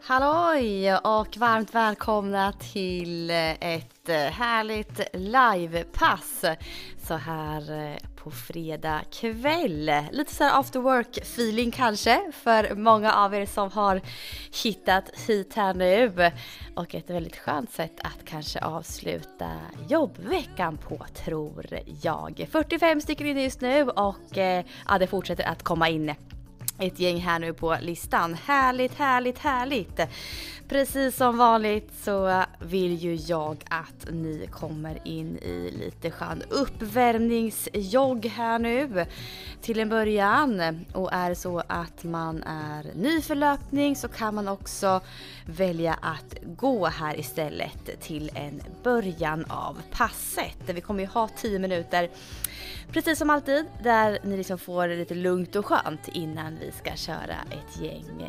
Halloj och varmt välkomna till ett härligt livepass så här på fredag kväll. Lite så här after work feeling kanske för många av er som har hittat hit här nu. Och ett väldigt skönt sätt att kanske avsluta jobbveckan på, tror jag. 45 stycken inne just nu och det fortsätter att komma in ett gäng här nu på listan. Härligt, härligt, härligt. Precis som vanligt så vill ju jag att ni kommer in i lite skön uppvärmningsjogg här nu till en början. Och är det så att man är ny för löpning så kan man också välja att gå här istället till en början av passet. Vi kommer ju ha 10 minuter precis som alltid där ni liksom får lite lugnt och skönt innan vi ska köra ett gäng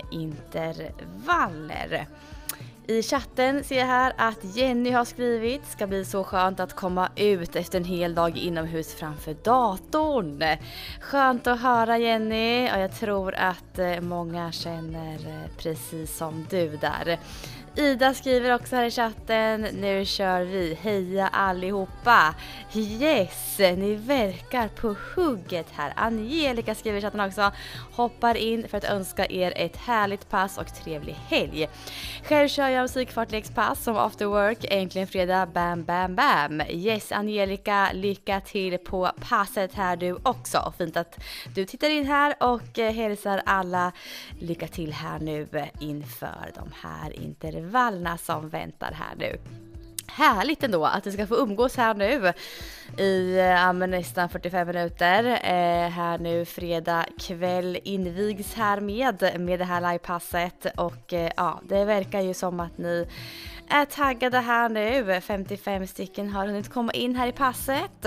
intervaller. I chatten ser jag här att Jenny har skrivit: ska bli så skönt att komma ut efter en hel dag inomhus framför datorn. Skönt att höra, Jenny, och jag tror att många känner precis som du där. Ida skriver också här i chatten: nu kör vi, heja allihopa. Yes, ni verkar på hugget här. Angelica skriver i chatten också: hoppar in för att önska er ett härligt pass och trevlig helg. Själv kör jag musikfartlekspass som after work, äntligen fredag, bam bam bam. Yes, Angelica, lycka till på passet här du också. Och fint att du tittar in här och hälsar alla lycka till här nu inför de här intervallerna som väntar här nu. Härligt ändå att vi ska få umgås här nu i nästan 45 minuter. Här nu fredag kväll invigs här med det här livepasset. Och det verkar ju som att ni är taggade här nu. 55 stycken har hunnit komma in här i passet.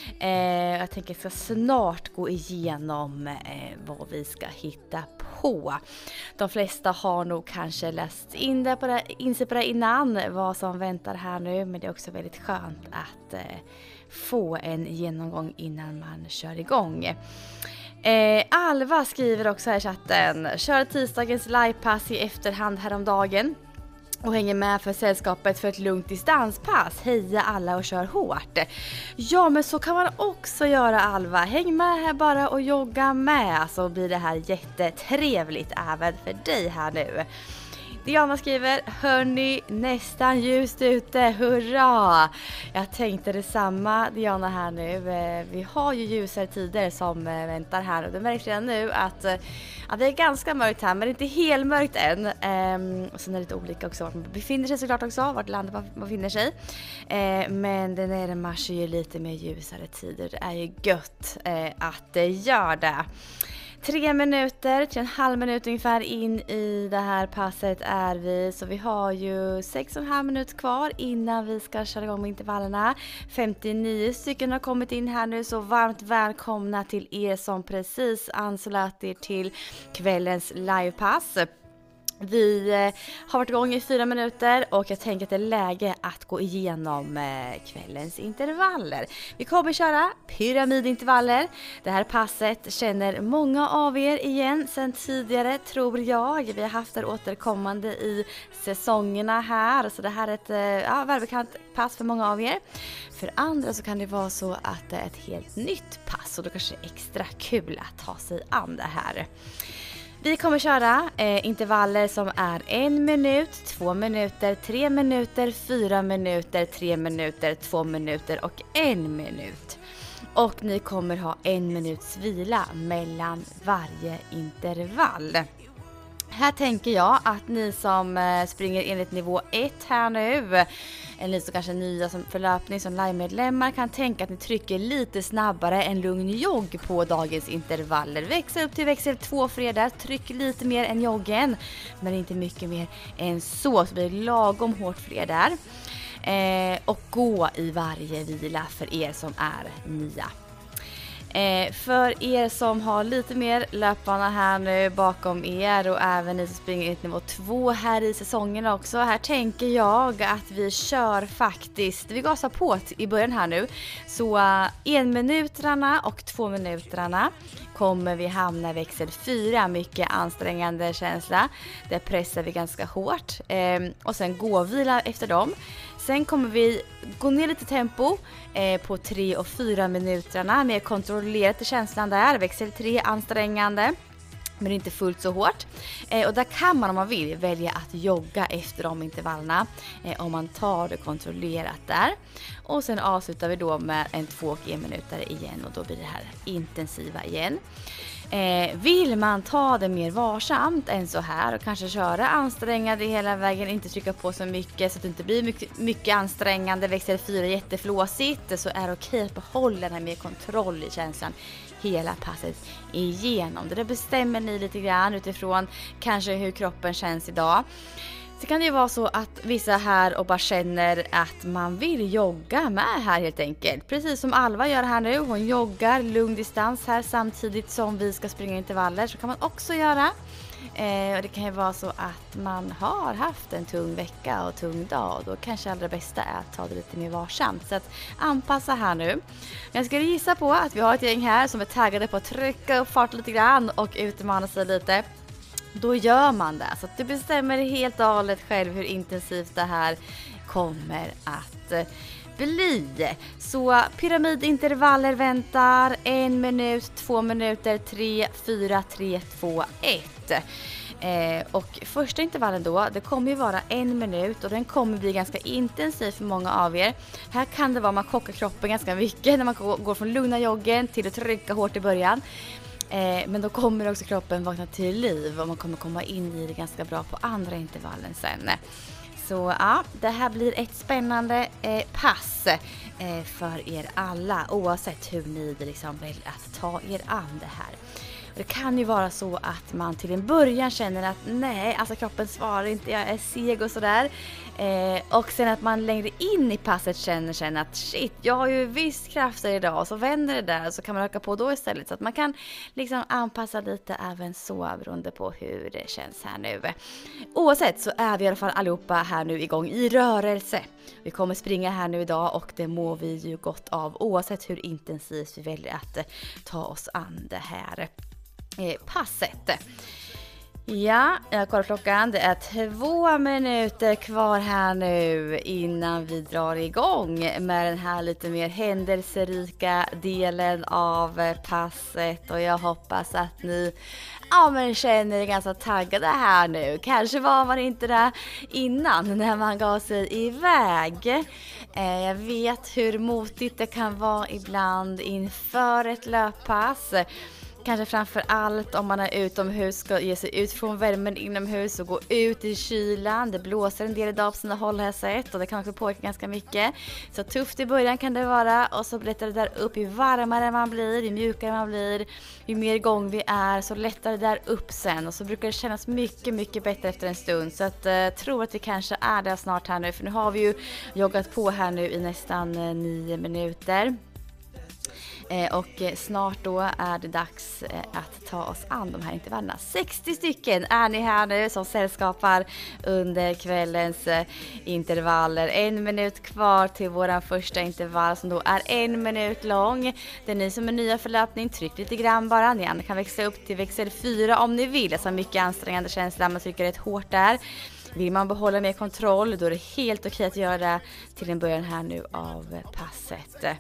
Jag tänker att jag ska snart gå igenom vad vi ska hitta på. De flesta har nog kanske läst in sig på det innan vad som väntar här nu. Men det är också väldigt skönt att få en genomgång innan man kör igång. Alva skriver också här i chatten: kör tisdagens livepass i efterhand häromdagen och hänger med för sällskapet för ett lugnt distanspass. Heja alla och kör hårt. Ja, men så kan man också göra, Alva. Häng med här bara och jogga med, så blir det här jättetrevligt även för dig här nu. Diana skriver: hörni, nästan ljust ute, hurra! Jag tänkte detsamma, Diana, här nu. Vi har ju ljusare tider som väntar här och det märks redan nu att det är ganska mörkt här, men inte helt mörkt än. Och sen är det lite olika också vart man befinner sig såklart också, vart landet man befinner sig. Men det närmar sig ju lite mer ljusare tider. Det är ju gött att det gör det. 3 minuter till en halv minut ungefär in i det här passet är vi. Så vi har ju 6,5 minuter kvar innan vi ska köra igång med intervallerna. 59 stycken har kommit in här nu, så varmt välkomna till er som precis anslöt er till kvällens livepass. Vi har varit igång i 4 minuter och jag tänker att det är läge att gå igenom kvällens intervaller. Vi kommer köra pyramidintervaller. Det här passet känner många av er igen sedan tidigare, tror jag. Vi har haft det återkommande i säsongerna här, så det här är ett välbekant pass för många av er. För andra så kan det vara så att det är ett helt nytt pass och då kanske det är extra kul att ta sig an det här. Vi kommer köra intervaller som är 1 minut, 2 minuter, 3 minuter, 4 minuter, 3 minuter, 2 minuter och 1 minut. Och ni kommer ha 1 minuts vila mellan varje intervall. Här tänker jag att ni som springer enligt nivå 1 här nu, eller ni som kanske är nya som förlöpning som live-medlemmar, kan tänka att ni trycker lite snabbare en lugn jogg på dagens intervaller. Växel upp till växel 2 fredag, tryck lite mer än joggen, men inte mycket mer än så blir det lagom hårt för er där. Och gå i varje vila för er som är nya. För er som har lite mer löpbana här nu bakom er och även ni som springer ut nivå 2 här i säsongen också. Här tänker jag att vi kör faktiskt, vi gasar på i början här nu. Så 1 minuterna och 2 minuterna kommer vi hamna i växel 4, mycket ansträngande känsla. Där pressar vi ganska hårt och sen gåvila efter dem. Sen kommer vi gå ner lite tempo på 3 och 4 minuterna, mer kontrollerat i känslan där, växel 3 ansträngande. Men inte fullt så hårt. Och där kan man om man vill välja att jogga efter de intervallerna. Om man tar det kontrollerat där. Och sen avslutar vi då med en 2 och 1 minuter igen. Och då blir det här intensiva igen. Vill man ta det mer varsamt än så här och kanske köra ansträngande hela vägen, inte trycka på så mycket så att det inte blir mycket ansträngande, växel 4 jätteflåsigt, så är det okej att behålla den här mer kontroll i känslan hela passet igenom. Det där bestämmer ni lite grann utifrån kanske hur kroppen känns idag. Så kan det ju vara så att vissa här och bara känner att man vill jogga med här helt enkelt. Precis som Alva gör här nu. Hon joggar lugn distans här samtidigt som vi ska springa intervaller. Så kan man också göra. Och det kan ju vara så att man har haft en tung vecka och tung dag. Och då kanske allra bästa är att ta det lite mer varsamt. Så att anpassa här nu. Jag skulle gissa på att vi har ett gäng här som är taggade på att trycka upp fart lite grann och utmana sig lite. Då gör man det. Så att du bestämmer helt och hållet själv hur intensivt det här kommer att bli. Så pyramidintervaller väntar. 1 minut, 2 minuter, 3, 4, 3, 2, 1. Och första intervallen då, det kommer ju vara 1 minut och den kommer bli ganska intensiv för många av er. Här kan det vara att man chockar kroppen ganska mycket när man går från lugna joggen till att trycka hårt i början. Men då kommer också kroppen vakna till liv och man kommer komma in i det ganska bra på andra intervallen sen. Så ja, det här blir ett spännande pass för er alla, oavsett hur ni liksom väljer att ta er an det här. Det kan ju vara så att man till en början känner att nej, alltså kroppen svarar inte, jag är seg och sådär. Och sen att man längre in i passet känner att shit, jag har ju visst krafter idag, och så vänder det där, så kan man öka på då istället. Så att man kan liksom anpassa lite även så beroende på hur det känns här nu. Oavsett så är vi i alla fall allihopa här nu igång i rörelse. Vi kommer springa här nu idag och det mår vi ju gott av, oavsett hur intensivt vi väljer att ta oss an det här passet. Ja, jag kollar klockan. Det är 2 minuter kvar här nu innan vi drar igång med den här lite mer händelserika delen av passet. Och jag hoppas att ni känner er ganska taggade här nu. Kanske var man inte där innan när man gav sig iväg. Jag vet hur motigt det kan vara ibland inför ett löppass. Kanske framför allt om man är utomhus, ska ge sig ut från värmen inomhus och gå ut i kylan. Det blåser en del idag på sina håll har jag sett och det kanske påverkar ganska mycket. Så tufft i början kan det vara och så lättar det där upp. Ju varmare man blir, ju mjukare man blir, ju mer igång vi är, så lättar det där upp sen. Och så brukar det kännas mycket, mycket bättre efter en stund. Så att tror att vi kanske är där snart här nu. För nu har vi ju joggat på här nu i nästan 9 minuter. Och snart då är det dags att ta oss an de här intervallerna. 60 stycken är ni här nu som sällskapar under kvällens intervaller. 1 minut kvar till våran första intervall som då är 1 minut lång. Det är ni som är nya för löpning, tryck lite grann bara. Ni andra kan växla upp till växel 4 om ni vill. Alltså mycket ansträngande känsla, man trycker rätt hårt där. Vill man behålla mer kontroll, då är det helt okej att göra det till en början här nu av passet.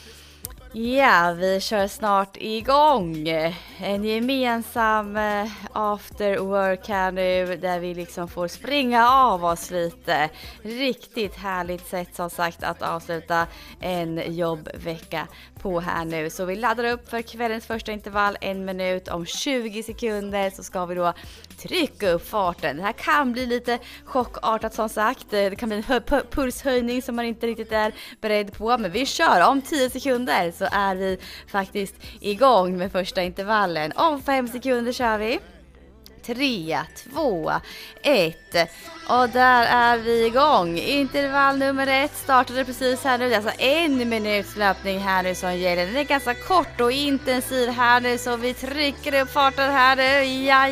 Ja, vi kör snart igång. En gemensam after work här nu där vi liksom får springa av oss lite. Riktigt härligt sätt som sagt att avsluta en jobbvecka på här nu. Så vi laddar upp för kvällens första intervall, 1 minut. Om 20 sekunder så ska vi då trycka upp farten. Det här kan bli lite chockartat som sagt. Det kan bli en pulshöjning som man inte riktigt är beredd på. Men vi kör om 10 sekunder så är vi faktiskt igång med första intervallen. Om 5 sekunder kör vi. 3, 2, 1. Och där är vi igång. Intervall nummer 1 startade precis här nu. Det är alltså 1 minuts löpning här nu som gäller. Den är ganska kort och intensiv här nu, så vi trycker upp farten här nu.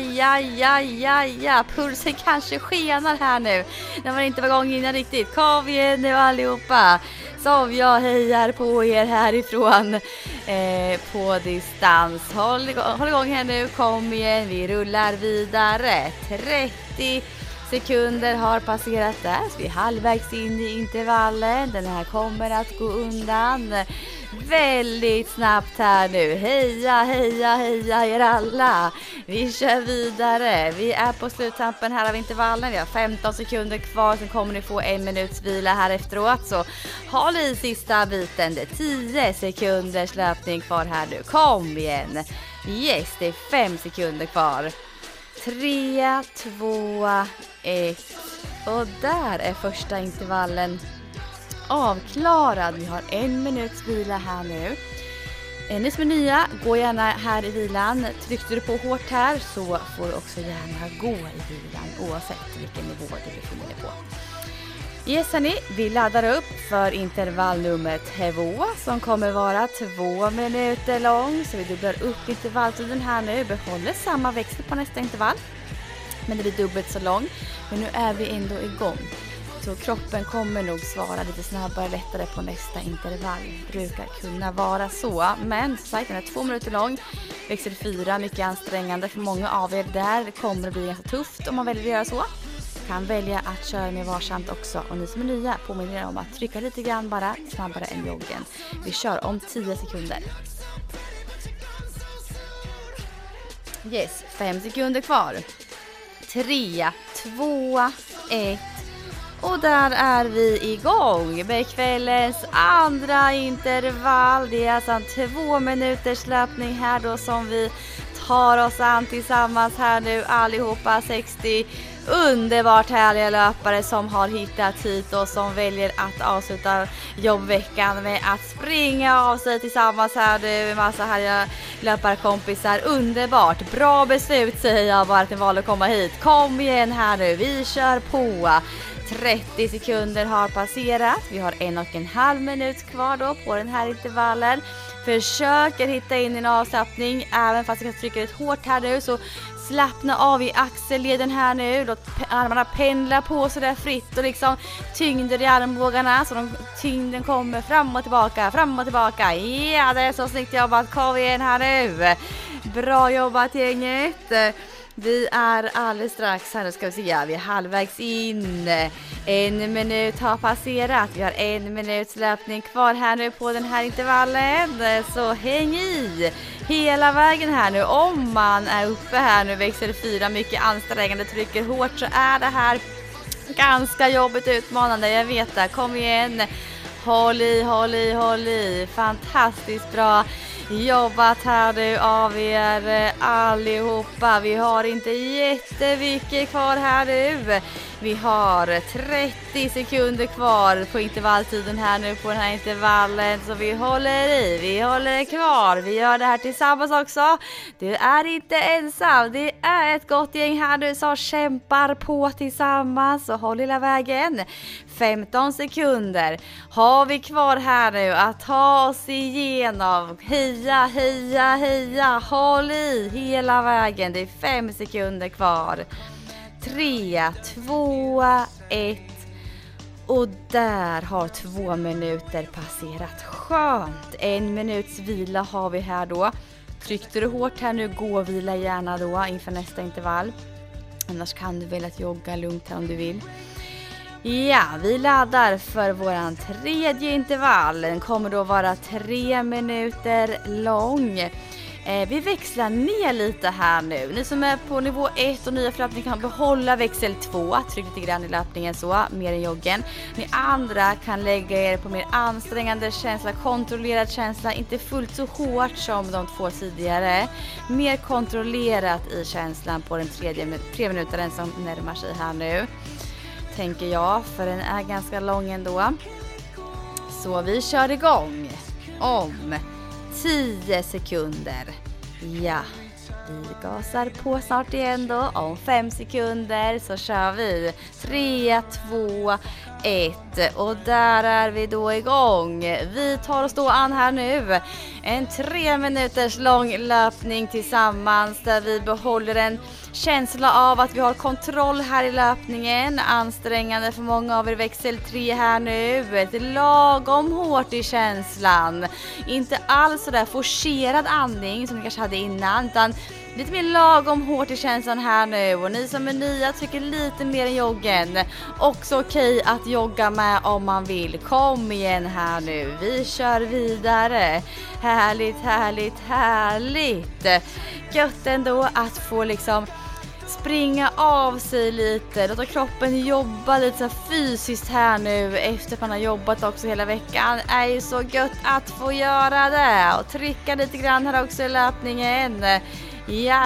Ja. Pulsen kanske skenar här nu när man inte var igång innan riktigt. Kom igen nu allihopa, som jag hejar på er härifrån på distans. Håll igång här nu, kom igen, vi rullar vidare. 30 sekunder har passerat där, så vi är halvvägs in i intervallen. Den här kommer att gå undan väldigt snabbt här nu. Heja er alla. Vi kör vidare. Vi är på sluttampen här av intervallen. Vi har 15 sekunder kvar. Sen kommer ni få 1 minuts vila här efteråt. Så håll i sista biten. Det är 10 sekunders löpning kvar här nu. Kom igen. Yes, det är 5 sekunder kvar. 3, 2, 1. Och där är första intervallen avklarad. Vi har 1 minuts vila här nu. Ni som är nya, gå gärna här i vilan. Tryckte du på hårt här så får du också gärna gå i vilan oavsett vilken nivå du befinner dig på. Yes, hörni, vi laddar upp för intervall nummer 2 som kommer vara 2 minuter lång. Så vi dubblar upp intervalltiden här nu. Behåller samma växel på nästa intervall, men det blir dubbelt så lång. Men nu är vi ändå igång. Så kroppen kommer nog svara lite snabbare, lättare på nästa intervall. Brukar kunna vara så. Men som sagt, den är 2 minuter lång. Växel 4, mycket ansträngande för många av er. Där kommer det bli ganska tufft om man väljer att göra så. Kan välja att köra mer varsamt också. Och ni som är nya, påminner er om att trycka lite grann bara snabbare än joggen. Vi kör om 10 sekunder. Yes, 5 sekunder kvar. 3, 2, 1. Och där är vi igång med kvällens andra intervall. Det är alltså en 2 minuters löpning här då som vi tar oss an tillsammans här nu allihopa. 60 underbart härliga löpare som har hittat hit och som väljer att avsluta jobbveckan med att springa av sig tillsammans här nu. En massa härliga löparkompisar. Underbart. Bra beslut säger jag bara att ni valde att komma hit. Kom igen här nu. Vi kör på. 30 sekunder har passerat. Vi har 1,5 minut kvar då på den här intervallen. Försöker hitta in i en avslappning. Även fast jag trycker ett hårt här nu, så slappna av i axelleden här nu. Låt armarna pendla på så där fritt och liksom tyngder i armbågarna så tyngden kommer fram och tillbaka, fram och tillbaka. Ja, det är så snyggt jobbat. Kom igen här nu. Bra jobbat gänget. Vi är alldeles strax här, nu ska vi se, vi är halvvägs in. 1 minut har passerat. Vi har 1 minuts löpning kvar här nu på den här intervallen. Så häng i hela vägen här nu. Om man är uppe här nu, växel 4, mycket ansträngande, trycker hårt, så är det här ganska jobbigt utmanande. Jag vet det, kom igen. Håll i. Fantastiskt bra jobbat här nu av er allihopa. Vi har inte jättemycket kvar här nu. Vi har 30 sekunder kvar på intervalltiden här nu på den här intervallen. Så vi håller i, vi håller kvar. Vi gör det här tillsammans också. Du är inte ensam. Det är ett gott gäng här nu som kämpar på tillsammans. Så håll hela vägen. 15 sekunder har vi kvar här nu att ta oss igenom. Heja. Håll i hela vägen. Det är 5 sekunder kvar. 3, 2, 1. Och där har 2 minuter passerat. Skönt. 1 minuts vila har vi här då. Tryckte du hårt här nu, gå och vila gärna då inför nästa intervall. Annars kan du välja att jogga lugnt här om du vill. Ja, vi laddar för våran 3:e intervall. Den kommer då vara 3 minuter lång. Vi växlar ner lite här nu. Ni som är på nivå 1 och nya för löpning kan behålla växel 2. Tryck lite grann i löpningen så, mer än joggen. Ni andra kan lägga er på mer ansträngande känsla, kontrollerad känsla. Inte fullt så hårt som de 2 tidigare. Mer kontrollerat i känslan på den 3 minutaren som närmar sig här nu. Tänker jag, för den är ganska lång ändå. Så vi kör igång om 10 sekunder. Ja, Vi gasar på snart igen då. Om 5 sekunder så kör vi. 3, 2, 1. Och där är vi då igång. Vi tar oss då an här nu. En 3 minuters lång löpning tillsammans där vi behåller en känsla av att vi har kontroll här i löpningen. Ansträngande för många av er växel 3 här nu. Ett lagom hårt i känslan. Inte alls sådär forcerad andning som ni kanske hade innan, utan lite mer lagom hårt i känslan här nu. Och ni som är nya tycker lite mer än joggen. Också okej att jogga med om man vill. Kom igen här nu. Vi kör vidare. Härligt, härligt, härligt. Gött ändå att få liksom springa av sig lite. Låta kroppen jobba lite så fysiskt här nu efter att man har jobbat också hela veckan. Är ju så gött att få göra det. Och trycka lite grann här också i löpningen. Ja,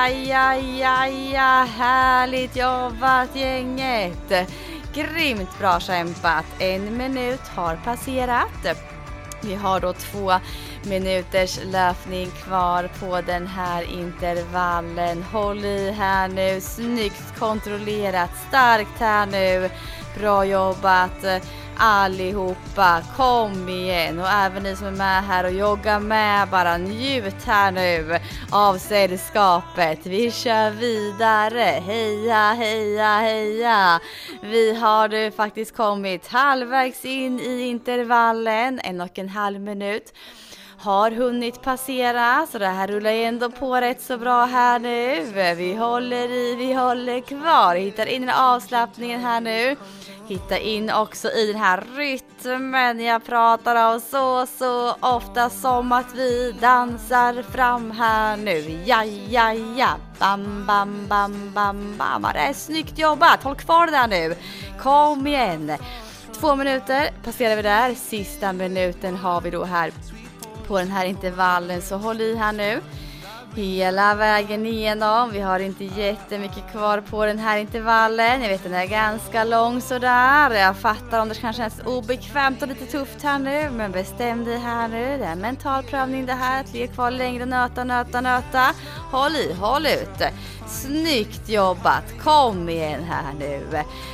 härligt jobbat gänget. Grymt bra kämpat. 1 minut har passerat. Vi har då 2 minuters löpning kvar på den här intervallen. Håll i här nu. Snyggt kontrollerat. Starkt här nu. Bra jobbat allihopa. Kom igen. Och även ni som är med här och joggar med. Bara njut här nu av sällskapet. Vi kör vidare. Heja, heja, heja. Vi har nu faktiskt kommit halvvägs in i intervallen. 1,5 minut har hunnit passera, så det här rullar ändå på rätt så bra här nu. Vi håller i, vi håller kvar. Hittar in i avslappningen här nu. Hitta in också i den här rytmen jag pratar om så ofta, som att vi dansar fram här nu. Ja. Bam, bam, bam, bam, bam. Det är snyggt jobbat. Håll kvar där nu. Kom igen. 2 minuter passerar vi där. Sista minuten har vi då här på den här intervallen, så håll i här nu. Hela vägen igenom. Vi har inte jättemycket kvar på den här intervallen. Jag vet, den är ganska lång sådär. Jag fattar om det kanske känns obekvämt och lite tufft här nu. Men bestäm dig här nu. Det är en mental prövning det här. Att ligga kvar längre. Nöta. Håll i, håll ut. Snyggt jobbat. Kom igen här nu.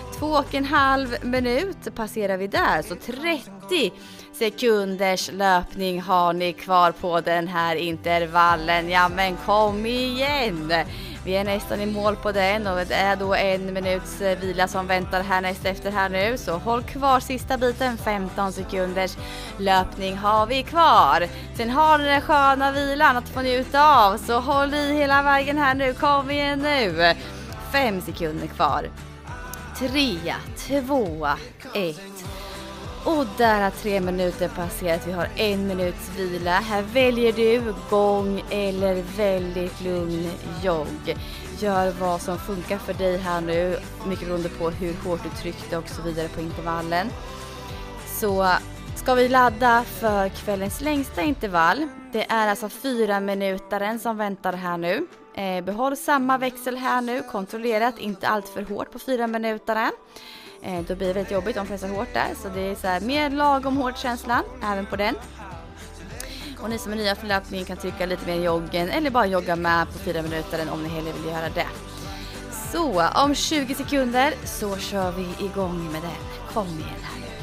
2,5 minut passerar vi där. Så 30 sekunders löpning har ni kvar på den här intervallen. Ja, men kom igen. Vi är nästan i mål på den och det är då 1 minuts vila som väntar här näst efter här nu. Så håll kvar sista biten. 15 sekunders löpning har vi kvar. Sen har ni den sköna vilan att få njuta av. Så håll i hela vägen här nu. Kom igen nu. 5 sekunder kvar. 3, 2, 1. Och där har 3 minuter passerat. Vi har 1 minuts vila. Här väljer du gång eller väldigt lugn jogg. Gör vad som funkar för dig här nu. Mycket beroende på hur hårt du tryckte och så vidare på intervallen. Så ska vi ladda för kvällens längsta intervall. Det är alltså 4 minutaren som väntar här nu. Behåll samma växel här nu. Kontrollerat, inte allt för hårt på 4 minutaren. Då blir det väldigt jobbigt om pressar hårt där. Så det är så här mer lagom hård känslan även på den. Och ni som är nya för löpningen kan trycka lite mer i joggen. Eller bara jogga med på 4 minuter om ni hellre vill göra det. Så om 20 sekunder så kör vi igång med den. Kom igen här nu.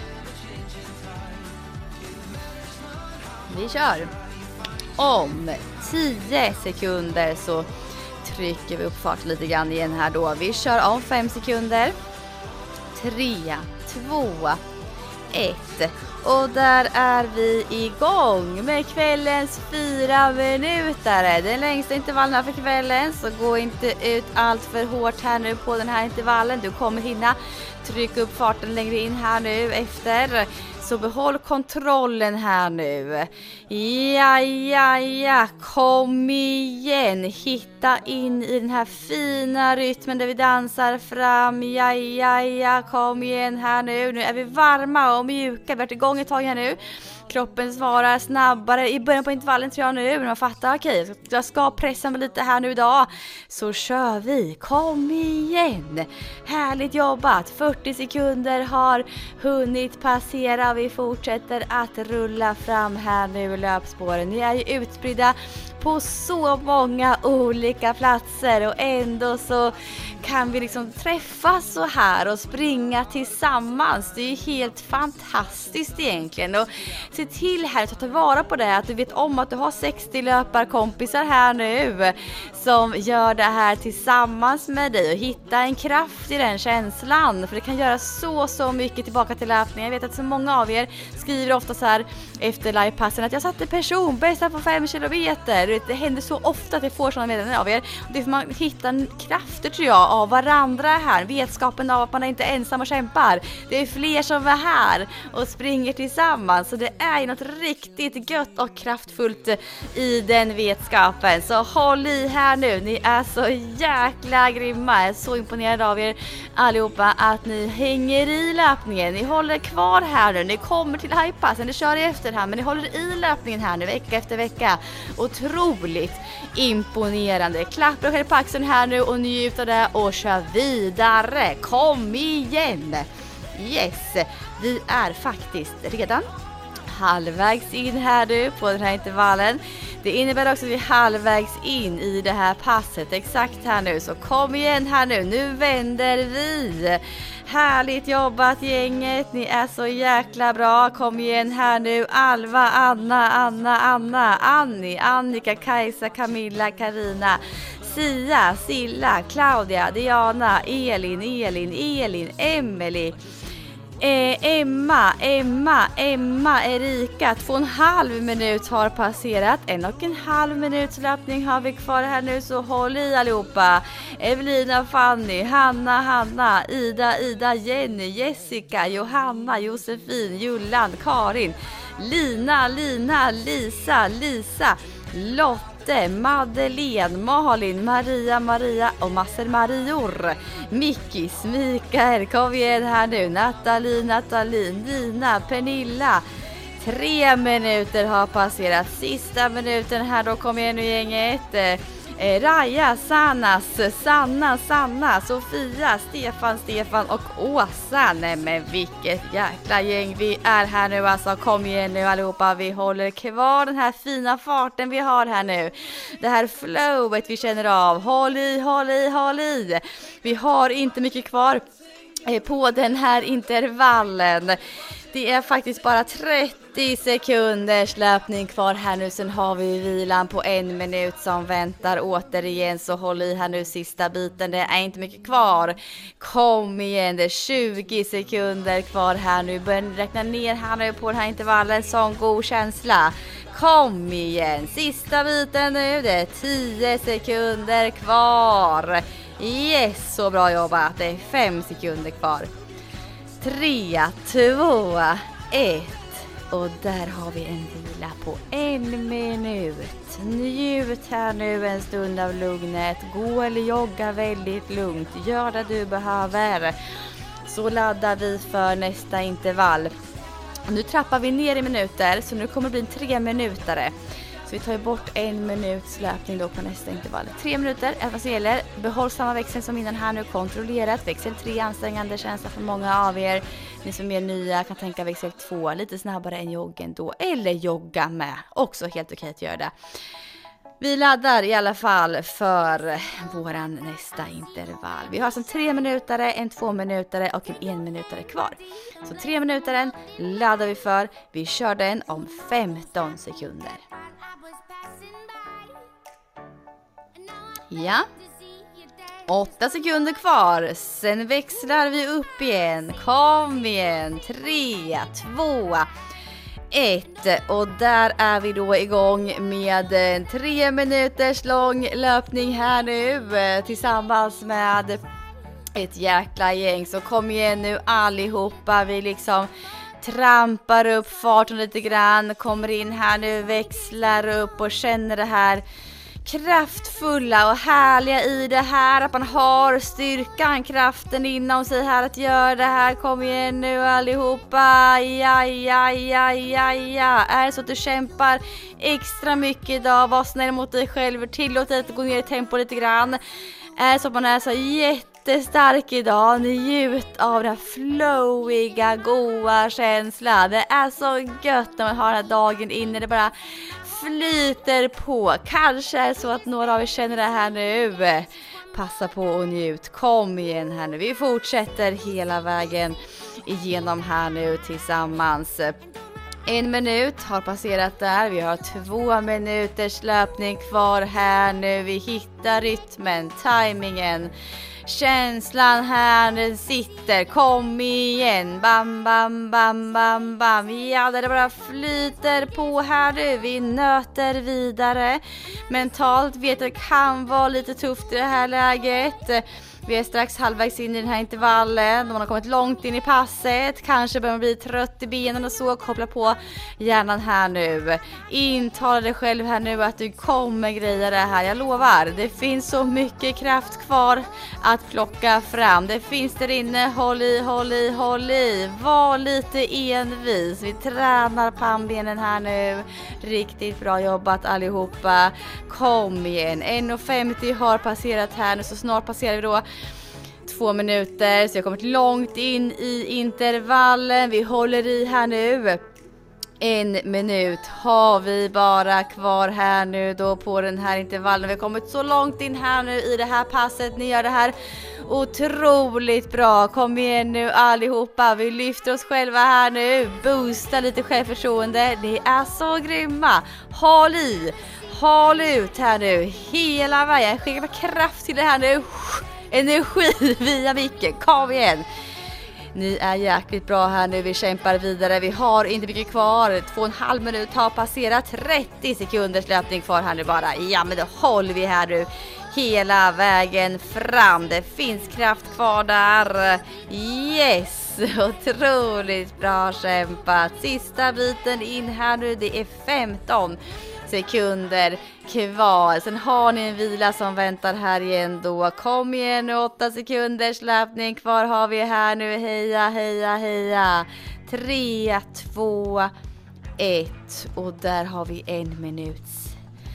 Vi kör. Om 10 sekunder så trycker vi upp fart lite grann igen här då. Vi kör om 5 sekunder. 3, 2, 1. Och där är vi igång med kvällens 4 minuter. Den längsta intervallen här för kvällen. Så gå inte ut allt för hårt här nu på den här intervallen. Du kommer hinna trycka upp farten längre in här nu efter. Så behåll kontrollen här nu. Ja. Kom igen. Hitta in i den här fina rytmen där vi dansar fram. Ja. Kom igen här nu. Nu är vi varma och mjuka. Vi har varit igång ett tag här nu. Kroppen svarar snabbare i början på intervallen tror jag nu. Men man fattar, okej, jag ska pressa mig lite här nu idag. Så kör vi. Kom igen. Härligt jobbat. 40 sekunder har hunnit passera. Vi fortsätter att rulla fram här nu i löpspåren. Ni är ju utspridda på så många olika platser och ändå så kan vi liksom träffas så här och springa tillsammans. Det är ju helt fantastiskt egentligen. Och se till här att ta vara på det, att du vet om att du har 60 löparkompisar här nu som gör det här tillsammans med dig och hitta en kraft i den känslan. För det kan göra så mycket tillbaka till löpningen. Jag vet att så många av er skriver ofta så här efter livepassen att jag satte personbästa på 5 kilometer. Det händer så ofta att jag får sådana meddelanden av er. Det är för man hittar krafter tror jag av varandra här. Vetskapen av att man är inte ensam och kämpar. Det är fler som är här och springer tillsammans. Så det är ju något riktigt gött och kraftfullt i den vetskapen. Så håll i här nu. Ni är så jäkla grymma. Jag är så imponerad av er allihopa att ni hänger i löpningen. Ni håller kvar här nu. Ni kommer till highpassen. Ni kör efter här men ni håller i löpningen här nu vecka efter vecka. Otroligt imponerande. Klappa er på axeln här nu och njut av det och kör vidare. Kom igen! Yes, vi är faktiskt redan halvvägs in här nu på den här intervallen. Det innebär också att vi är halvvägs in i det här passet exakt här nu. Så kom igen här nu, nu vänder vi. Härligt jobbat gänget, ni är så jäkla bra. Kom igen här nu, Alva, Anna, Annie, Annika, Kajsa, Camilla, Karina, Sia, Silla, Claudia, Diana, Elin, Emelie, Emma, Erika. 2,5 minut har passerat. 1,5 minuts löpning har vi kvar här nu. Så håll i allihopa. Evelina, Fanny, Hanna, Ida, Jenny, Jessica, Johanna, Josefin, Julland, Karin, Lina, Lisa, Lotte, Madeleine, Malin, Maria och massor Marior. Mickis, Mikael, kom igen här nu. Nathalie, Nina, Pernilla. 3 minuter har passerat. Sista minuten här då, kom igen nu gänget. Raja, Sanna, Sofia, Stefan och Åsa. Nej men vilket jäkla gäng vi är här nu alltså. Kom igen nu allihopa, vi håller kvar den här fina farten vi har här nu. Det här flowet vi känner av. Håll i. Vi har inte mycket kvar på den här intervallen. Det är faktiskt bara 30 sekunders löpning kvar här nu. Sen har vi vilan på 1 minut som väntar återigen. Så håll i här nu sista biten. Det är inte mycket kvar. Kom igen, det är 20 sekunder kvar här nu. Börjar räkna ner här nu på den här intervallen. Sån god känsla. Kom igen, sista biten nu. Det är 10 sekunder kvar. Yes, så bra jobbat. Det är 5 sekunder kvar. 3, 2, 1 och där har vi en vila på 1 minut. Njut här nu en stund av lugnet. Gå eller jogga väldigt lugnt. Gör det du behöver. Så laddar vi för nästa intervall. Nu trappar vi ner i minuter så nu kommer det bli en 3 minutare. Så vi tar ju bort 1 minuts löpning då på nästa intervall. 3 minuter, vad som gäller. Behåll samma växel som innan här nu, kontrollerat. Växel 3, ansträngande känsla för många av er. Ni som är nya kan tänka växel 2, lite snabbare än joggen då. Eller jogga med, också helt okej att göra det. Vi laddar i alla fall för våran nästa intervall. Vi har som 3 minutare, en 2 minutare och en 1 minutare kvar. Så 3 minutaren laddar vi för. Vi kör den om 15 sekunder. Ja, 8 sekunder kvar. Sen växlar vi upp igen. Kom igen. 3, 2, 1. Och där är vi då igång med en 3 minuters lång löpning här nu. Tillsammans med ett jäkla gäng. Så kom igen nu allihopa. Vi liksom trampar upp farten lite grann. Kommer in här nu. Växlar upp och känner det här kraftfulla och härliga i det här, att man har styrkan, kraften inom sig här att göra det här. Kom igen nu allihopa. Ja. Är det så att du kämpar extra mycket idag, var snäll mot dig själv, tillåt dig att gå ner i tempo lite grann. Är det så att man är så jättestark idag, njut av den här flowiga, goa känslan. Det är så gött när man har den här dagen inne, det bara flyter på. Kanske är så att några av er känner det här nu. Passa på och njut. Kom igen här nu. Vi fortsätter hela vägen igenom här nu tillsammans. 1 minut har passerat där. Vi har 2 minuters löpning kvar här nu. Vi hittar rytmen, tajmingen. Känslan här den sitter. Kom igen. Bam, bam, bam, bam, bam. Ja, det bara flyter på här nu. Vi nöter vidare. Mentalt vet att det kan vara lite tufft i det här läget. Vi är strax halvvägs in i den här intervallen. Man har kommit långt in i passet. Kanske börjar man bli trött i benen och så. Koppla på hjärnan här nu. Intala dig själv här nu att du kommer greja det här. Jag lovar. Det finns så mycket kraft kvar att plocka fram. Det finns där inne. Håll i, håll i, håll i. Var lite envis. Vi tränar pannbenen här nu. Riktigt bra jobbat allihopa. Kom igen. 1:50 har passerat här nu. Så snart passerar vi då 2 minuter, så jag har kommit långt in i intervallen. Vi håller i här nu. 1 minut har vi bara kvar här nu då på den här intervallen. Vi har kommit så långt in här nu i det här passet. Ni gör det här otroligt bra. Kom igen nu allihopa. Vi lyfter oss själva här nu. Boosta lite självförtroende. Ni är så grymma. Håll i. Håll ut här nu. Hela vägen. Skicka kraft till det här nu. Energi via micken. Kom igen. Ni är jäkligt bra här nu. Vi kämpar vidare. Vi har inte mycket kvar. 2,5 minut har passerat. 30 sekunders löpning kvar här nu bara. Ja, men då håller vi här nu hela vägen fram. Det finns kraft kvar där. Yes. Otroligt bra kämpat. Sista biten in här nu. Det är 15 sekunder kvar. Sen har ni en vila som väntar här igen då. Kom igen nu, 8 sekunders löpning kvar har vi här nu. Heja, heja, heja. 3, 2, 1. Och där har vi 1 minuts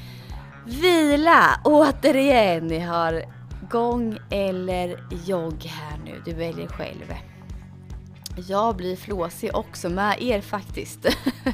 vila. Återigen, ni har gång eller jogg här nu. Du väljer själv. Jag blir flåsig också med er faktiskt.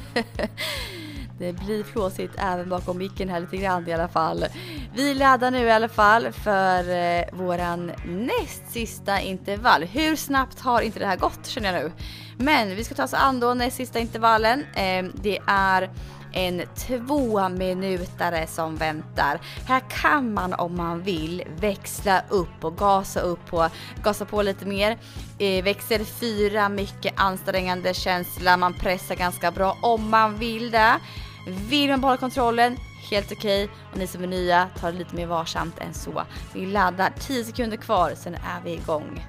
Det blir flåsigt även bakom micken här lite grann i alla fall. Vi laddar nu i alla fall för våran näst sista intervall. Hur snabbt har inte det här gått känner jag nu. Men vi ska ta oss an då näst sista intervallen. Det är en 2-minutare som väntar. Här kan man om man vill växla upp och gasa på lite mer. Växel 4, mycket ansträngande känsla. Man pressar ganska bra om man vill det. Vill man behålla kontrollen, helt okej. Och ni som är nya, tar det lite mer varsamt än så. Vi laddar 10 sekunder kvar, sen är vi igång.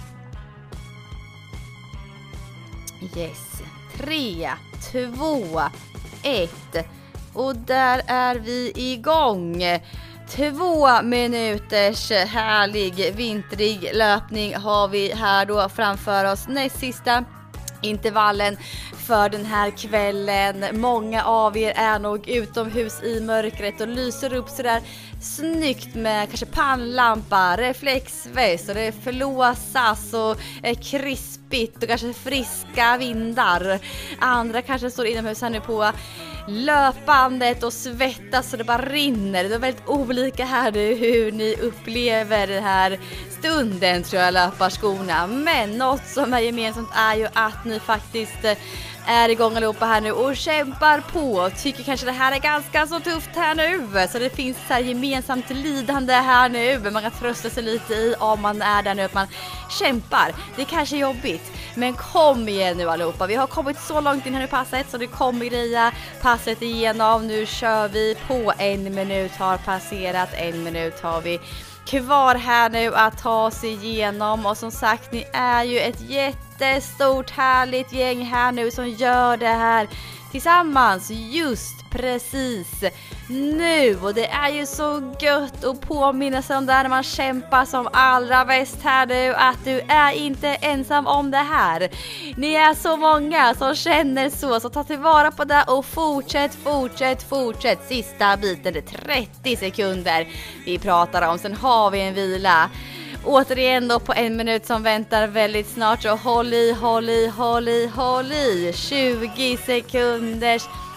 Yes. 3, 2, 1. Och där är vi igång. 2 minuters härlig vintrig löpning har vi här då framför oss. Näst sista intervallen för den här kvällen. Många av er är nog utomhus i mörkret och lyser upp sådär snyggt med kanske pannlampa, reflexväst och det förlåsas och är krispigt och kanske friska vindar. Andra kanske står inomhus här nu på löpandet och svettas så det bara rinner. Det är väldigt olika här nu hur ni upplever den här stunden tror jag löparskorna. Men något som är gemensamt är ju att ni faktiskt är igång allihopa här nu och kämpar på. Tycker kanske det här är ganska så tufft här nu. Så det finns så här gemensamt lidande här nu. Men man kan trösta sig lite i om man är där nu att man kämpar. Det kanske är jobbigt. Men kom igen nu allihopa. Vi har kommit så långt in här i passet så det kommer greja passet igenom. Nu kör vi på. 1 minut har passerat. 1 minut har vi kvar här nu att ta sig igenom. Och som sagt, ni är ju ett jättestort härligt gäng här nu som gör det här tillsammans just precis nu. Och det är ju så gött att påminna sig om det när man kämpar som allra bäst här nu, att du är inte ensam om det här. Ni är så många som känner så ta tillvara på det och fortsätt. Sista biten, det är 30 sekunder vi pratar om, sen har vi en vila. Återigen då på 1 minut som väntar väldigt snart, så håll i. 20 sekunders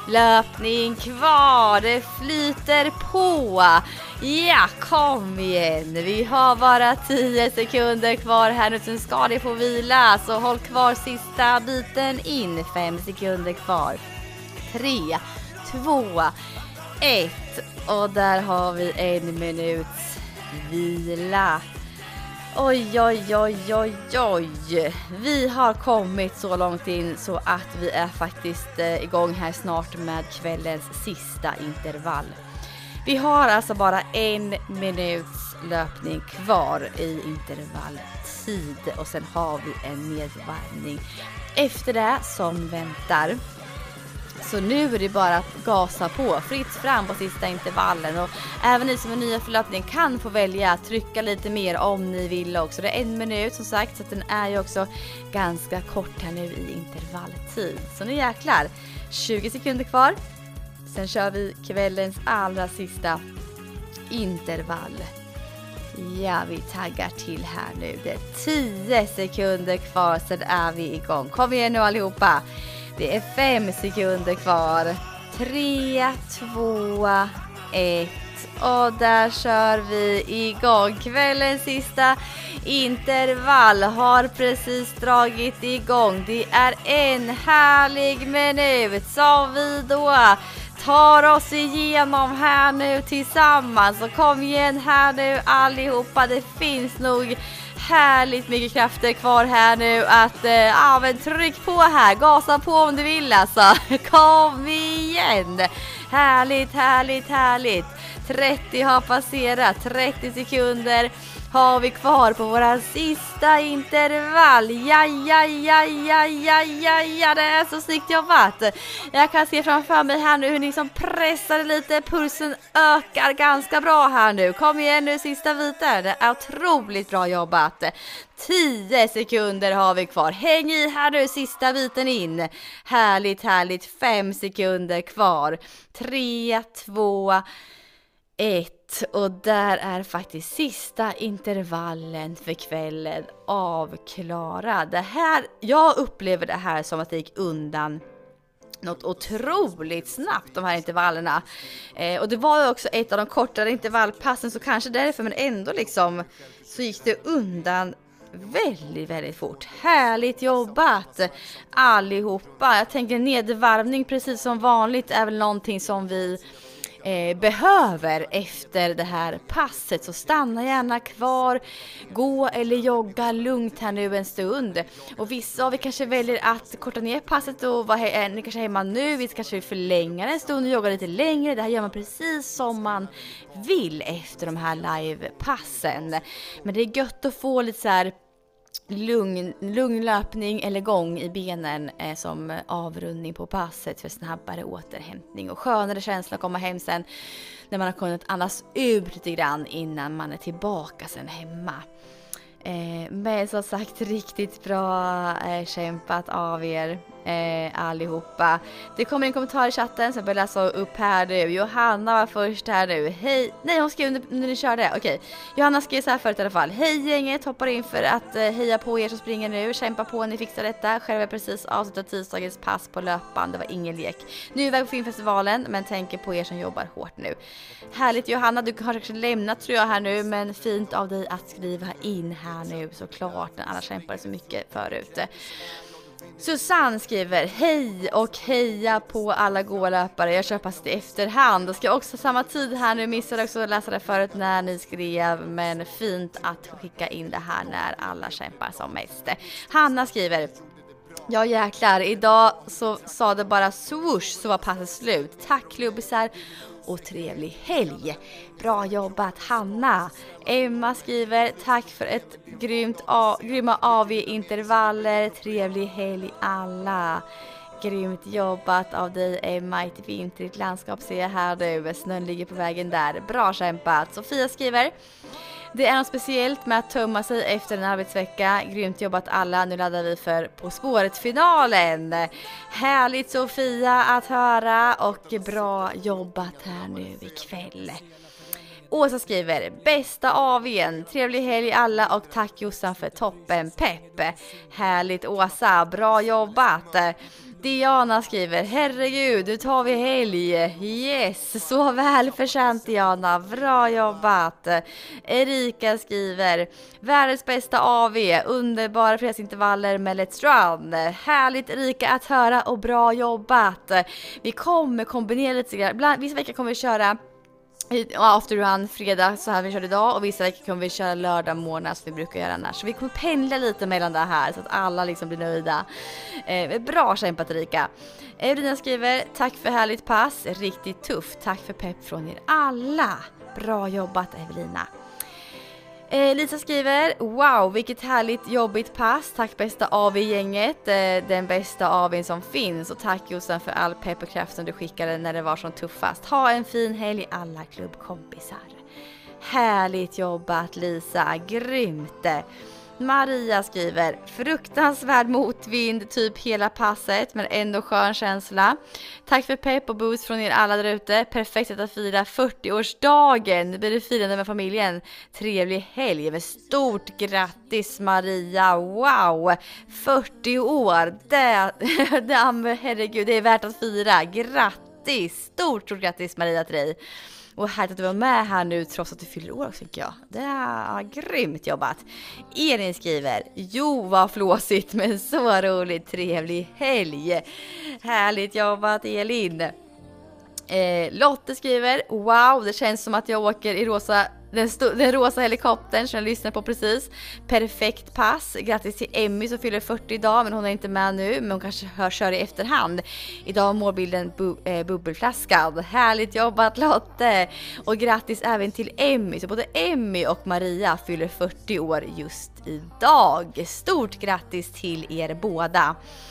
löpning kvar. Det flyter på. Ja, kom igen. Vi har bara 10 sekunder kvar här nu. Sen ska det få vila. Så håll kvar sista biten in. 5 sekunder kvar. 3, 2, 1. Och där har vi 1 minuts vila. Oj, oj, oj, oj, oj. Vi har kommit så långt in så att vi är faktiskt igång här snart med kvällens sista intervall. Vi har alltså bara 1 minuts löpning kvar i intervalltid och sen har vi en nedvarvning efter det som väntar. Så nu är det bara att gasa på, fritt fram på sista intervallen, och även ni som är nya för löpning kan få välja att trycka lite mer om ni vill också. Det är 1 minut som sagt, så att den är ju också ganska kort här nu i intervalltid. Så nu jäklar, 20 sekunder kvar. Sen kör vi kvällens allra sista intervall. Ja, vi taggar till här nu. Det är 10 sekunder kvar, sen är vi igång. Kom igen nu allihopa. Det är 5 sekunder kvar. 3, 2, 1. Och där kör vi igång. Kvällens sista intervall har precis dragit igång. Det är en härlig minut som vi då tar oss igenom här nu tillsammans. Och kom igen här nu allihopa. Det finns nog härligt mycket krafter kvar här nu att men tryck på här, gasa på om du vill alltså. Kom igen. Härligt, härligt, härligt. 30 har passerat, 30 sekunder har vi kvar på våra sista intervall. Ja, det är så snyggt jobbat. Jag kan se framför mig här nu hur ni som pressar lite, pulsen ökar ganska bra här nu. Kom igen nu, sista biten. Det är otroligt bra jobbat. 10 sekunder har vi kvar. Häng i här nu, sista biten in. Härligt, härligt. 5 sekunder kvar. 3, 2, 1. Och där är faktiskt sista intervallen för kvällen avklarad. Jag upplever det här som att det gick undan något otroligt snabbt, de här intervallerna. Och det var ju också ett av de kortare intervallpassen, så kanske därför, men ändå liksom så gick det undan väldigt, väldigt fort. Härligt jobbat allihopa. Jag tänker nedvarvning precis som vanligt är väl någonting som vi behöver efter det här passet, så stanna gärna kvar, gå eller jogga lugnt här nu en stund. Och vissa av er kanske väljer att korta ner passet och ni kanske är hemma nu, vi kanske förlänga en stund och jogga lite längre. Det här gör man precis som man vill efter de här livepassen. Men det är gött att få lite så här lugn löpning eller gång i benen som avrundning på passet för snabbare återhämtning och skönare känsla att komma hem sen när man har kunnat andas ut lite grann innan man är tillbaka sen hemma. Men som sagt, riktigt bra kämpat av er allihopa. Det kommer en kommentar i chatten som jag börjar läsa upp här nu. Johanna var först här nu. Hej, nej hon skrev när ni körde. Okej, Johanna skrev så här förut i alla fall. Hej gänget, hoppar in för att heja på er som springer nu. Kämpa på, ni fixar detta. Själv är precis avslutat tisdagens pass på löpan. Det var ingen lek. Nu är vi väg på filmfestivalen, men tänker på er som jobbar hårt nu. Härligt Johanna, du har kanske lämnat tror jag här nu, men fint av dig att skriva in här nu såklart, när alla kämpade så mycket förut. Susanne skriver hej och heja på alla goa löpare. Jag kör passet i efterhand och ska också samma tid här nu. Missade också att läsa det förut när ni skrev, men fint att skicka in det här när alla kämpar som mest. Hanna skriver ja jäklar, idag så sa det bara swoosh så var passet slut. Tack klubbisar och trevlig helg. Bra jobbat Hanna. Emma skriver tack för ett grymma AV-intervaller. Trevlig helg alla. Grymt jobbat av dig Emma. Ett vintrigt landskap ser jag här nu. Snön ligger på vägen där. Bra kämpat. Sofia skriver det är något speciellt med att tömma sig efter en arbetsvecka. Grymt jobbat alla. Nu laddar vi för På spåret-finalen. Härligt Sofia att höra och bra jobbat här nu ikväll. Åsa skriver bästa AW:n. Trevlig helg alla och tack Jossan för toppen pepp. Härligt Åsa, bra jobbat. Diana skriver, herregud, nu tar vi helg. Yes, så välförtjänt Diana, bra jobbat. Erika skriver, världens bästa AV, underbara fredagsintervaller med Let's Run. Härligt Erika att höra och bra jobbat. Vi kommer kombinera lite grann. Vissa veckor kommer vi köra afterrun fredag så här vi kör idag, och vissa veckor kommer vi köra lördag morgon som vi brukar göra annars. Så vi kommer pendla lite mellan det här så att alla liksom blir nöjda. Bra kämpat Erika. Evelina skriver, tack för härligt pass, riktigt tufft, tack för pepp från er alla. Bra jobbat Evelina. Lisa skriver, wow vilket härligt jobbigt pass, tack bästa AV i gänget, den bästa AVn som finns, och tack Jossan för all pepp och kraft som du skickade när det var som tuffast. Ha en fin helg alla klubbkompisar. Härligt jobbat Lisa, grymt. Maria skriver, fruktansvärd motvind typ hela passet men ändå skön känsla. Tack för pepp och boost från er alla där ute. Perfekt att fira 40-årsdagen. Nu blir det firande med familjen. Trevlig helg. Men stort grattis Maria. Wow. 40 år. Herregud, det är värt att fira. Grattis. Stort grattis Maria till dig. Och härligt att du var med här nu trots att du fyller år också, tycker jag. Det är grymt jobbat. Elin skriver, jo vad flåsigt men så roligt, trevlig helg. Härligt jobbat Elin. Lotte skriver, wow det känns som att jag åker i den rosa helikoptern som jag lyssnade på precis. Perfekt pass. Grattis till Emmy som fyller 40 idag, men hon är inte med nu, men hon kanske kör i efterhand. Idag målbilden bubbelflaskan. Härligt jobbat Lotte. Och grattis även till Emmy. Så både Emmy och Maria fyller 40 år just idag. Stort grattis till er båda.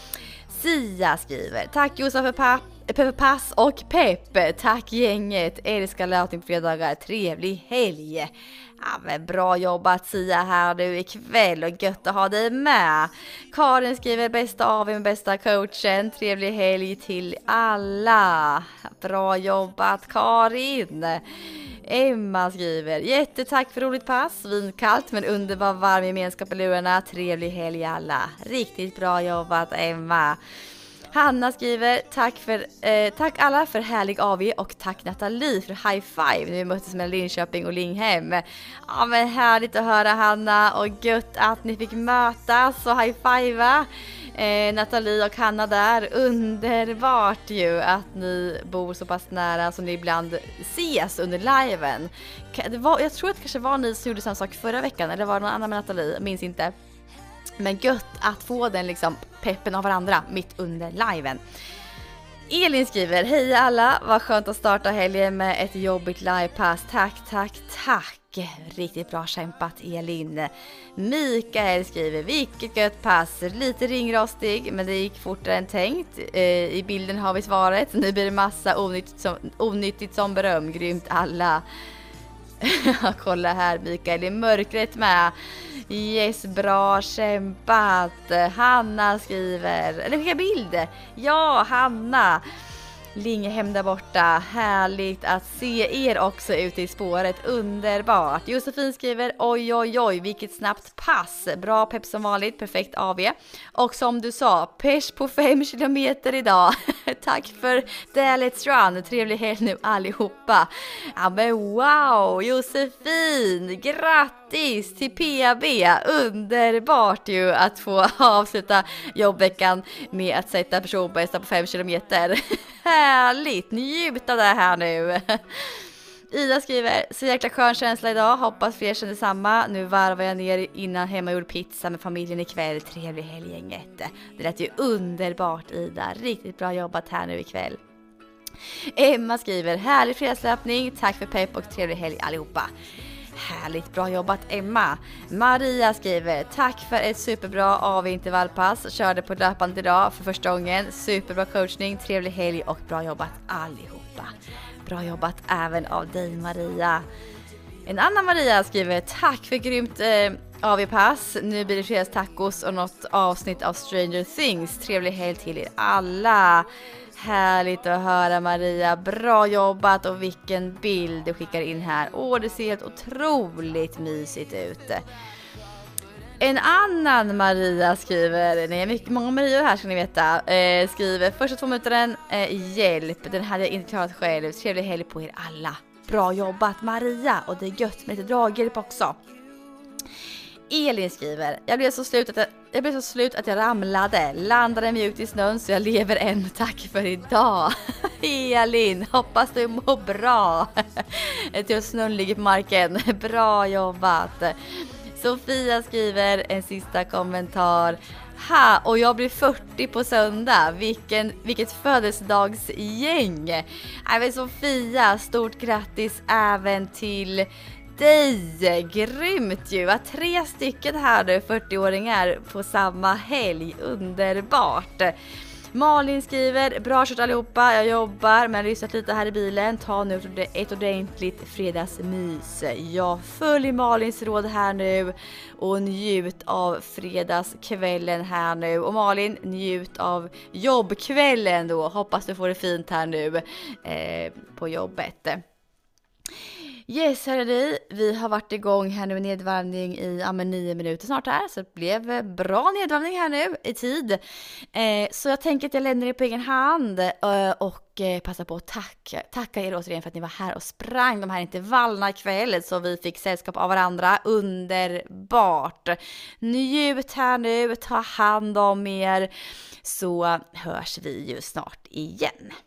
Sia skriver, tack Josef för pass och pepp. Tack gänget, älskar lötning på fredagar, trevlig helg. Ja, men bra jobbat Sia här nu ikväll och gött att ha dig med. Karin skriver, bästa av med bästa coachen, trevlig helg till alla. Bra jobbat Karin. Emma skriver, jättetack för roligt pass, vinkallt men underbar varm gemenskap i lurarna, trevlig helg alla. Riktigt bra jobbat Emma. Hanna skriver, tack alla för härlig AV och tack Nathalie för high five. Nu möttes med Linköping och Linghem. Ja men härligt att höra Hanna, och gött att ni fick mötas och high five. Nathalie och Hanna där, underbart ju att ni bor så pass nära som ni ibland ses under liven. Jag tror att det kanske var ni som gjorde samma sak förra veckan, eller var det någon annan med Nathalie, jag minns inte. Men gött att få den liksom peppen av varandra mitt under liven. Elin skriver, hej alla, vad skönt att starta helgen med ett jobbigt livepass. Tack. Riktigt bra kämpat Elin. Mikael skriver, vilket gött pass, lite ringrostig men det gick fortare än tänkt. I bilden har vi svaret, nu blir det massa onyttigt som beröm, grymt alla. Kolla här Mikael i mörkret med. Yes, bra kämpat. Hanna skriver, eller vilka bilder? Ja, Hanna Linghem där borta. Härligt att se er också ute i spåret. Underbart. Josefin skriver, oj, vilket snabbt pass. Bra pepp som vanligt, perfekt AV. Och som du sa, pers på 5 kilometer idag. Tack för det, Let's Run. Trevlig helg nu allihopa. Ja men wow, Josefin. Grattis till PB. Underbart ju att få avsluta jobbveckan med att sätta personbästa på 5 kilometer. Härligt, njut av det här nu. Ida skriver, så jäkla skön känsla idag, hoppas fler känner samma. Nu varvar jag ner innan hemmagjord pizza med familjen ikväll. Trevlig helggänget. Det lät ju underbart Ida, riktigt bra jobbat här nu ikväll. Emma skriver, härlig fredagslöpning, tack för pepp och trevlig helg allihopa. Härligt, bra jobbat Emma. Maria skriver, tack för ett superbra AV-intervallpass. Körde på löpande idag för första gången. Superbra coachning, trevlig helg och bra jobbat allihopa. Bra jobbat även av dig Maria. En annan Maria skriver, tack för grymt AV-pass. Nu blir det fredagstacos och något avsnitt av Stranger Things. Trevlig helg till er alla. Härligt att höra Maria, bra jobbat och vilken bild du skickar in här. Det ser helt otroligt mysigt ut. en annan Maria skriver, nej mycket, många Maria här ska ni veta, skriver första 2 minuterna, hjälp, den hade jag inte klarat själv, trevlig helg på er alla. Bra jobbat Maria, och det är gött med lite draghjälp också. Elin skriver, jag blev så slut att jag ramlade, landade mjukt i snön så jag lever än, tack för idag. Elin, hoppas du mår bra. Till snön ligger på marken, bra jobbat. Sofia skriver en sista kommentar. Och jag blir 40 på söndag. Vilket födelsedagsgäng. Men Sofia, stort grattis även till dig. Grymt ju. 3 stycken här nu, 40-åringar på samma helg. Underbart. Malin skriver, bra kört allihopa, jag jobbar men lyssnat lite här i bilen, ta nu ett ordentligt fredagsmys. Jag följer Malins råd här nu och njut av fredagskvällen här nu. Och Malin, njut av jobbkvällen då, hoppas du får det fint här nu på jobbet. Yes, hörni, vi har varit igång här nu med nedvarvning i 9 minuter snart här. Så det blev bra nedvarvning här nu i tid. Så jag tänker att jag lämnar er på egen hand och passar på att tacka er återigen för att ni var här och sprang de här intervallerna ikväll. Så vi fick sällskap av varandra. Underbart! Njut här nu, ta hand om er. Så hörs vi ju snart igen.